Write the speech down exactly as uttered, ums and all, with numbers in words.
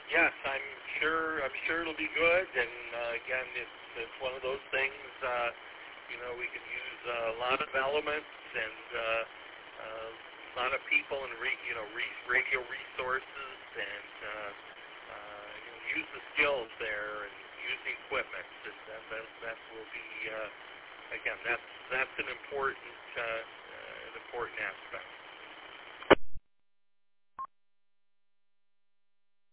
Yes, I'm sure. I'm sure it'll be good. And uh, again, it's it's one of those things. Uh, you know, we can use uh, a lot of elements and uh, uh, a lot of people and re, you know re- radio resources and uh, uh, you know, use the skills there and use the equipment. And that that, that will be uh, again. That's that's an important uh, uh, an important aspect.